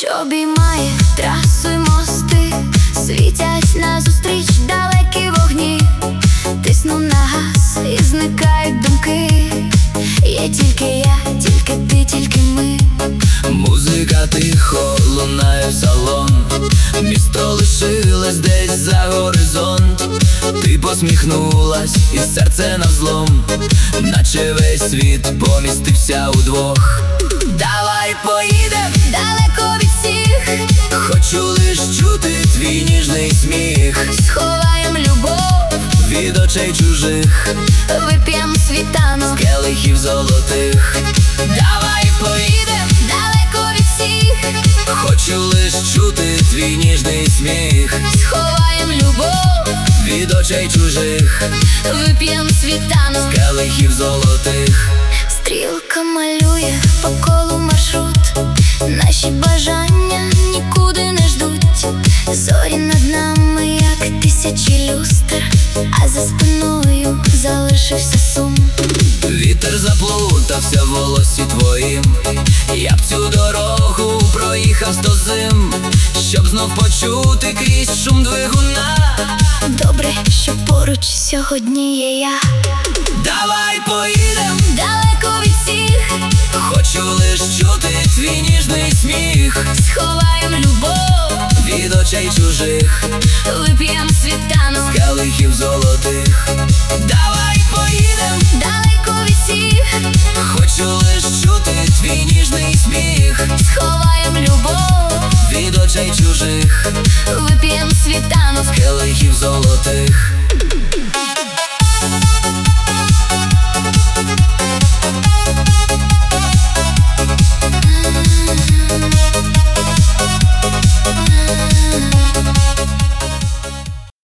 що обіймає трасу й мости, світять назустріч далекі вогні. Тисну на газ і зникають думки. Є тільки я, тільки ти, тільки ми. Музика тихо лунає в салон, місто лишилось десь за горизонт. Ти посміхнулась і серце навзлом, наче весь світ помістився удвох. Давай поїдем Далеко від всіх, хочу лиш чути твій ніжний сміх. сховаєм любов, Від очей чужих, вип'єм світанок, келихів золотих. Давай поїдем далеко від всіх, хочу лиш чути твій ніжний сміх. сховаєм любов, Від очей чужих, вип'єм світанок. келихів золотих. Стрілка малює по колу маршрут, наші бажання нікуди не ждуть. Зорі над нами, як тисячі люстр, а за спиною залишився сум. Вітер заплутався в волосі твоїм, я б цю дорогу проїхав 100 зим, щоб знов почути крізь шум двигуна. Добре, що поруч сьогодні є я. Давай поїдем Далеко від всіх, хочу лиш чути твій ніжний сміх. сховаєм любов, Від очей чужих, вип'єм світанок. келихів золотих. Давай поїдем Далеко від всіх, хочу лиш чути твій ніжний сміх. сховаєм